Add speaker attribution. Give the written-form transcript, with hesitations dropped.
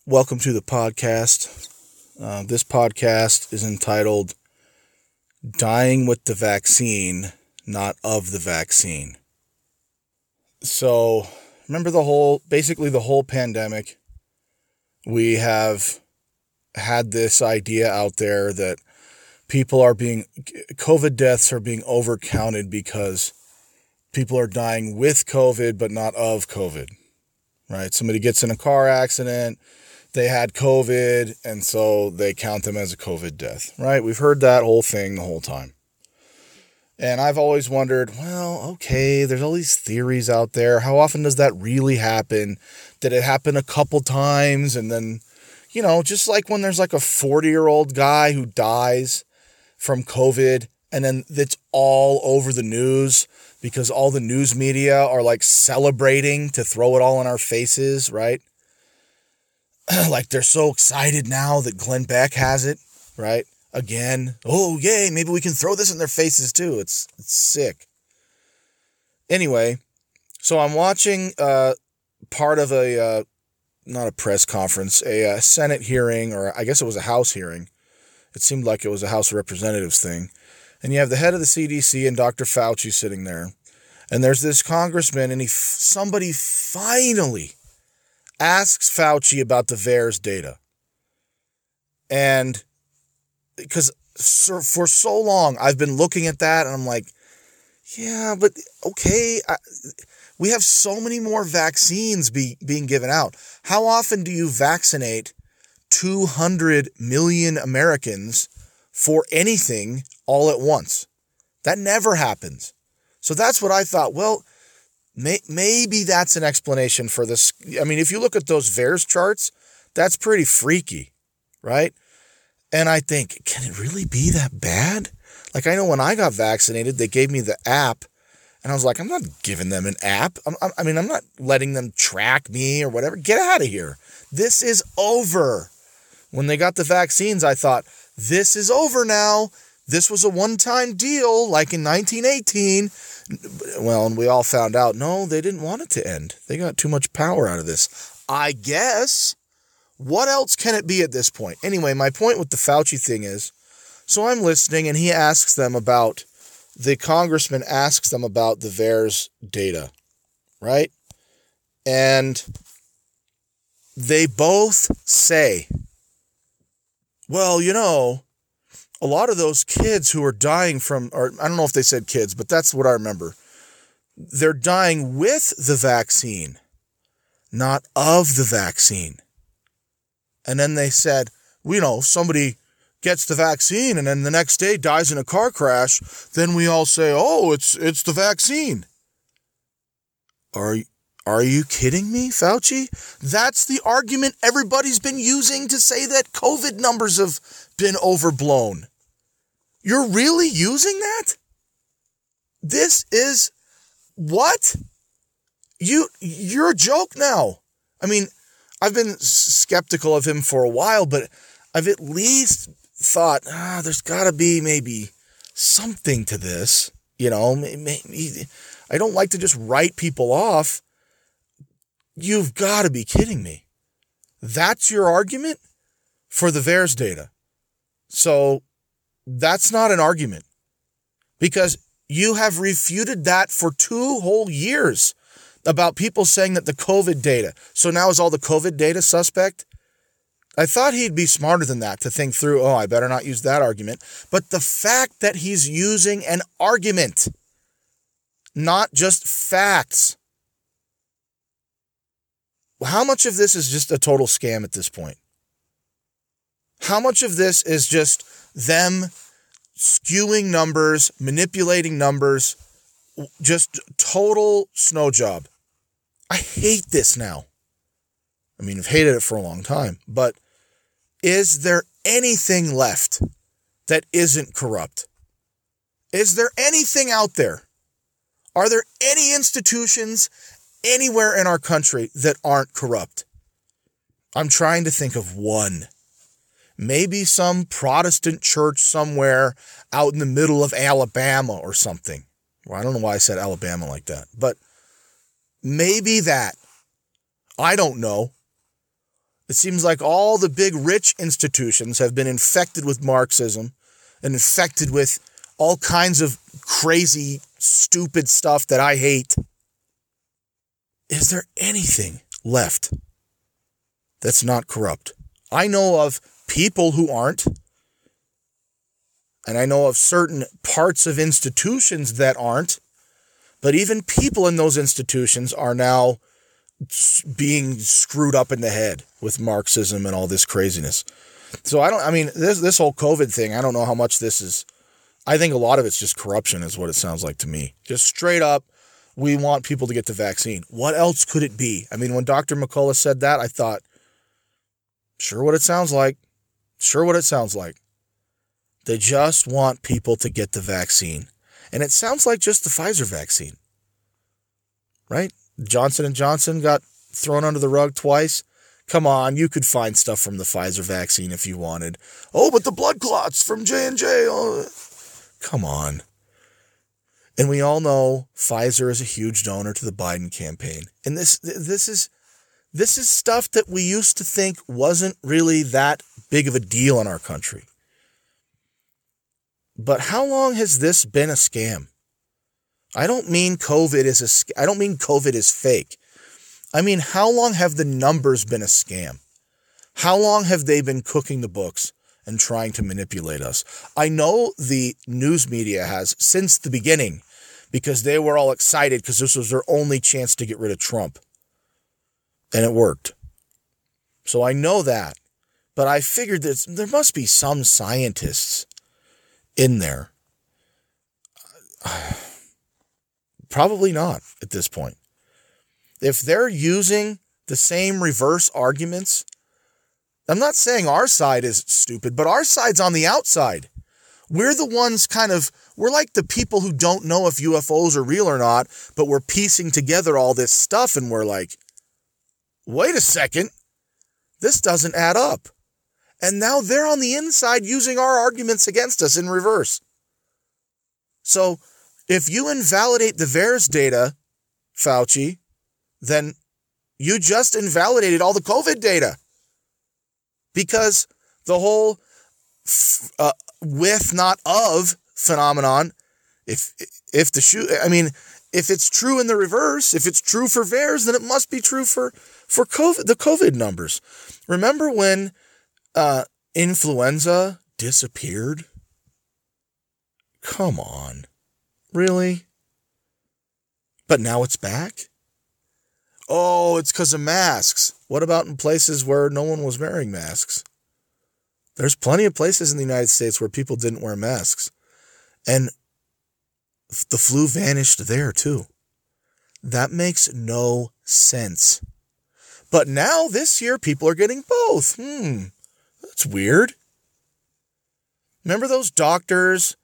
Speaker 1: Welcome to the podcast. This podcast is entitled Dying with the Vaccine, Not of the Vaccine. So, remember the whole pandemic? We have had this idea out there that COVID deaths are being overcounted because people are dying with COVID, but not of COVID, right? Somebody gets in a car accident, they had COVID, and so they count them as a COVID death, right? We've heard that whole thing the whole time. And I've always wondered, well, okay, there's all these theories out there. How often does that really happen? Did it happen a couple times? And then, just like when there's like a 40-year-old guy who dies from COVID, and then it's all over the news because all the news media are like celebrating to throw it all in our faces, right? Like they're so excited now that Glenn Beck has it, right? Again. Oh, yay, maybe we can throw this in their faces too. It's sick. Anyway, so I'm watching part of not a press conference, a Senate hearing, or I guess it was a House hearing. It seemed like it was a House of Representatives thing. And you have the head of the CDC and Dr. Fauci sitting there. And there's this congressman, and somebody finally asks Fauci about the VAERS data. And because for so long, I've been looking at that, and I'm like, yeah, but okay, we have so many more vaccines being given out. How often do you vaccinate 200 million Americans for anything all at once? That never happens. So that's what I thought. Well, maybe that's an explanation for this. I mean, if you look at those VAERS charts, that's pretty freaky, right? And I think, can it really be that bad? Like, I know when I got vaccinated, they gave me the app, and I was like, I'm not giving them an app. I'm not letting them track me or whatever. Get out of here. This is over. When they got the vaccines, I thought, this is over now. This was a one-time deal, like in 1918. Well, and we all found out, no, they didn't want it to end. They got too much power out of this. I guess. What else can it be at this point? Anyway, my point with the Fauci thing is, so I'm listening, and the congressman asks them about the VAERS data, right? And they both say, well, a lot of those kids who are dying from, or I don't know if they said kids, but that's what I remember. They're dying with the vaccine, not of the vaccine. And then they said, somebody gets the vaccine and then the next day dies in a car crash, then we all say, oh, it's the vaccine. Are you kidding me, Fauci? That's the argument everybody's been using to say that COVID numbers have been overblown. You're really using that? This is what? You're a joke now. I mean, I've been skeptical of him for a while, but I've at least thought, there's got to be maybe something to this. Maybe, I don't like to just write people off. You've got to be kidding me. That's your argument for the VAERS data. So that's not an argument because you have refuted that for 2 whole years about people saying that the COVID data. So now is all the COVID data suspect? I thought he'd be smarter than that to think through, I better not use that argument. But the fact that he's using an argument, not just facts. How much of this is just a total scam at this point? How much of this is just them skewing numbers, manipulating numbers, just total snow job? I hate this now. I mean, I've hated it for a long time, but is there anything left that isn't corrupt? Is there anything out there? Are there any institutions anywhere in our country that aren't corrupt? I'm trying to think of one. Maybe some Protestant church somewhere out in the middle of Alabama or something. Well, I don't know why I said Alabama like that, but maybe that. I don't know. It seems like all the big rich institutions have been infected with Marxism and infected with all kinds of crazy, stupid stuff that I hate. Is there anything left that's not corrupt? I know of people who aren't, and I know of certain parts of institutions that aren't, but even people in those institutions are now being screwed up in the head with Marxism and all this craziness. So this whole COVID thing, I don't know how much this is. I think a lot of it's just corruption is what it sounds like to me. Just straight up, we want people to get the vaccine. What else could it be? I mean, when Dr. McCullough said that, I thought, sure what it sounds like. Sure what it sounds like. They just want people to get the vaccine. And it sounds like just the Pfizer vaccine. Right? Johnson & Johnson got thrown under the rug twice. Come on, you could find stuff from the Pfizer vaccine if you wanted. Oh, but the blood clots from J&J. Oh. Come on. And we all know Pfizer is a huge donor to the Biden campaign. And this is stuff that we used to think wasn't really that big of a deal in our country. But how long has this been a scam? I don't mean COVID is fake. I mean, how long have the numbers been a scam? How long have they been cooking the books and trying to manipulate us? I know the news media has since the beginning because they were all excited because this was their only chance to get rid of Trump. And it worked. So I know that. But I figured that there must be some scientists in there. Probably not at this point. If they're using the same reverse arguments, I'm not saying our side is stupid, but our side's on the outside. We're the ones we're like the people who don't know if UFOs are real or not, but we're piecing together all this stuff and we're like, wait a second, this doesn't add up. And now they're on the inside using our arguments against us in reverse. So if you invalidate the VAERS data, Fauci, then you just invalidated all the COVID data. Because the whole with, not of phenomenon, if it's true in the reverse, if it's true for VAERS, then it must be true for COVID, the COVID numbers. Remember when influenza disappeared? Come on. Really? But now it's back? Oh, it's because of masks. What about in places where no one was wearing masks? There's plenty of places in the United States where people didn't wear masks. And the flu vanished there too. That makes no sense. But now this year people are getting both. That's weird. Remember those doctors